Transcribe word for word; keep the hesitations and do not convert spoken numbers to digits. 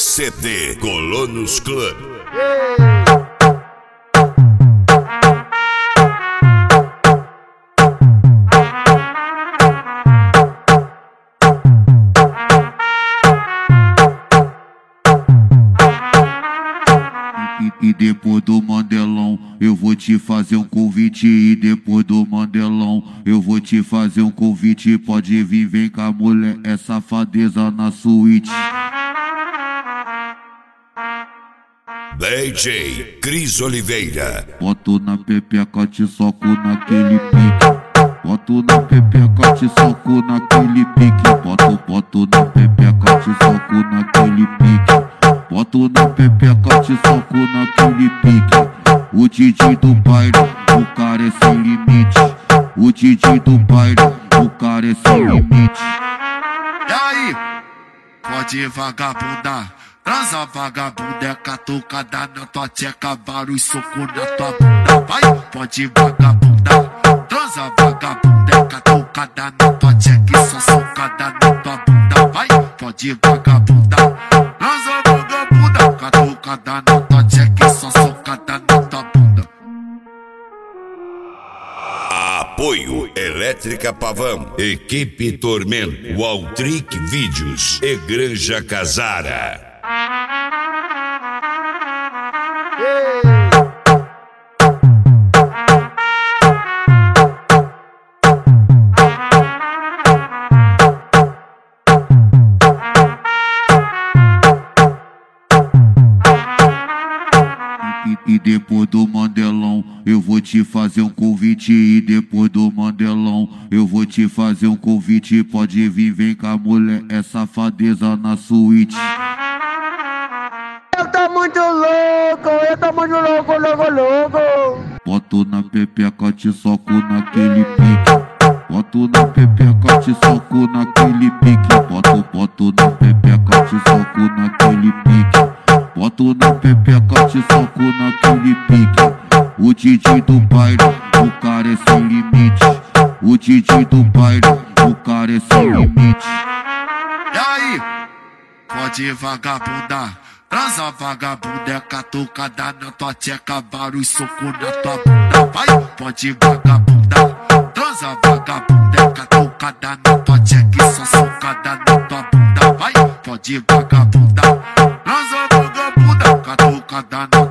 C D Colonos Club. E, e depois do Mandelão eu vou te fazer um convite. E depois do Mandelão eu vou te fazer um convite. Pode vir, vem cá mulher, é safadeza na suíte. D J Cris Oliveira. Boto na pepeca, te soco naquele pique. Boto na pepeca, te soco naquele pique. Boto, boto na pepeca, te soco naquele pique. Boto na pepeca, te soco naquele pique. O D J do baile, o cara é sem limite. O D J do baile, o cara é sem limite. E aí? Pode vagabundar, transa vagabunda, é catucada na tua tcheca, vários socos na tua bunda. Vai, pode vagabundar, transa vagabunda, é catucada na tua tcheca e só socada na tua bunda. Vai, pode vagabundar, transa vagabunda, catucada na tua tcheca e só socada na tua bunda. Apoio Elétrica Pavão, Equipe Tormento, Waltric Vídeos e Granja Casara. E, e depois do Mandelão eu vou te fazer um convite. E depois do Mandelão eu vou te fazer um convite. Pode vir, vem cá mulher, é safadeza na suíte. Eu tô muito louco, eu tô muito louco, louco, louco. Boto na pepeca, te soco naquele pique. Boto na pepeca, te soco naquele pique. Boto, boto na pepeca, te soco naquele pique. Boto na pepeca, te soco naquele pique. O D J do baile, o cara é sem limite. O D J do baile, o cara é sem limite. E aí? Pode vagabundar, transa vagabunda, é catucada na tua tcheca, vários socos na tua bunda. Vai, pode vagabundar, transa vagabunda, é catucada na tua tcheca e só socada na tua bunda. Vai, pode vagabundar, transa vagabunda, catucada na